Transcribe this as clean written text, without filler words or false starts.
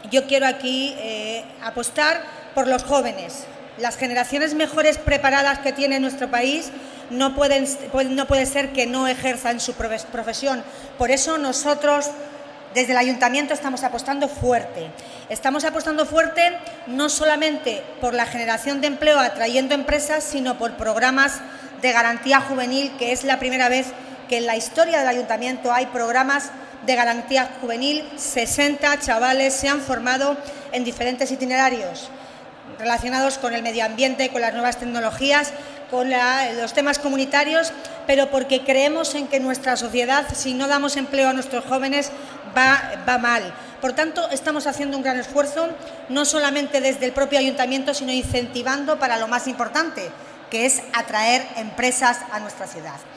yo quiero aquí apostar por los jóvenes. Las generaciones mejores preparadas que tiene nuestro país no puede ser que no ejerzan su profesión. Por eso nosotros, desde el Ayuntamiento, estamos apostando fuerte. Estamos apostando fuerte no solamente por la generación de empleo atrayendo empresas, sino por programas de garantía juvenil, que es la primera vez que en la historia del Ayuntamiento hay programas de garantía juvenil. 60 chavales se han formado en diferentes itinerarios relacionados con el medio ambiente, con las nuevas tecnologías, con los temas comunitarios, pero porque creemos en que nuestra sociedad, si no damos empleo a nuestros jóvenes, va mal. Por tanto, estamos haciendo un gran esfuerzo, no solamente desde el propio Ayuntamiento, sino incentivando para lo más importante, que es atraer empresas a nuestra ciudad.